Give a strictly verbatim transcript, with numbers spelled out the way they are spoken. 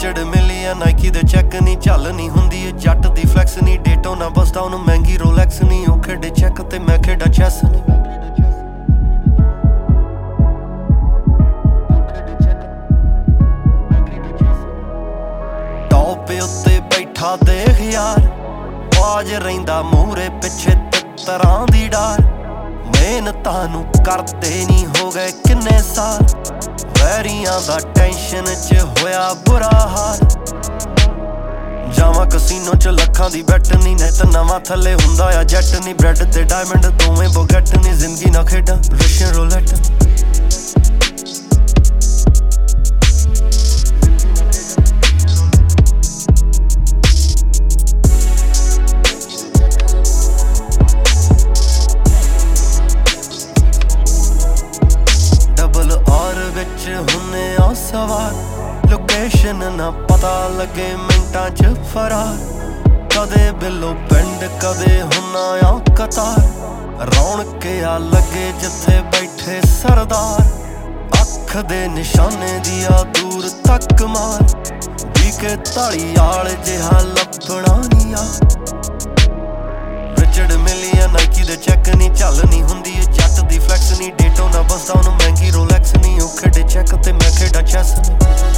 Richard ਮਿਲਿਆ Nike ਦੇ check ਨੀ ਚੱਲ ਨੀ ਹੁੰਦੀ ਏ ਜੱਟ ਦੀ ਫਲੈਕਸ ਨੀ ਡੇਟੋ ਨਾ ਬਸਦਾ ਉਹਨੂੰ ਮਹਿੰਗੀ ਰੋਲੈਕਸ ਨੀ ਉਹ ਖੇਡੇ ਚੈੱਕ ਤੇ ਮੈਂ ਖੇਡਾ ਚੈਸ ਨੀ ਟੌਪ ਉੱਤੇ ਬੈਠਾ ਦੇਖ ਯਾਰ ਬਾਜ ਰਹਿੰਦਾ ਮੂਹਰੇ ਪਿੱਛੇ ਤਿੱਤਰਾਂ ਦੀ ਡਾਰ ਮਿਹਨਤਾਂ ਨੂੰ ਕਰਦੇ ਨੀ ਹੋ ਗਏ ਕਿੰਨੇ ਸਾਲ ਵੈਰੀਆਂ ਦਾ ਟੈਨਸ਼ਨ ਚ ਹੋਇਆ ਬੁਰਾ ਹਾਲ ਜਾਵਾਂ ਕਸੀਨੋ ਚ ਲੱਖਾਂ ਦੀ ਬੈਟ ਨੀ ਨਹੀਂ ਤਾਂ ਨਵਾਂ ਥੱਲੇ ਹੁੰਦਾ ਆ ਜੈਟ ਨੀ ਬ੍ਰੈਡ ਤੇ ਡਾਇਮੰਡ ਦੋਵੇਂ ਬੋਗੈਟ ਨੀ ਜ਼ਿੰਦਗੀ ਨਾ ਖੇਡਾਂ ਰਸ਼ੀਅਨ ਰੋਲੈਟ ਵਿੱਚ ਹੁੰਨੇ ਆ ਸਵਾਰ ਲੋਕੇਸ਼ਨ ਨਾ ਪਤਾ ਲੱਗੇ ਮਿੰਟਾਂ ਚ ਫਰਾਰ ਕਦੇ ਬਿੱਲੋ ਪਿੰਡ ਕਦੇ ਹੁੰਨਾ ਆ ਕਤਾਰ ਰੌਣਕਿਆ ਲੱਗੇ ਜਿੱਥੇ ਬੈਠੇ ਸਰਦਾਰ ਅੱਖ ਦੇ ਨਿਸ਼ਾਨੇ ਦੀ ਆ ਦੂਰ ਤੱਕ ਮਾਰ ਵੀ ਕੇ ਧਾਲੀ ਆਲ ਜਿਹਾ ਲੱਭਣਾ ਨੀ ਆ ਰਿਚਰਡ ਮਿਲਿਆ ਨਾਈਕੀ ਦੇ ਚੈੱਕ ਨੀ ਚੱਲ ਨੀ ਹੁੰਦੀ ਏ ਜੱਟ ਦੀ ਫਲੈਕਸ ਨੀ ਡੇਟੋ ਨਾ ਬਸਦਾ ਉਹਨੂੰ ਮਹਿੰਗੀ ਰੋਲੈਕਸ ਨੀ ਉਹ ਖੇਡੇ ਚੈੱਕ ਤੇ ਮੈਂ ਖੇਡਾ ਚੈਸ ਨੀ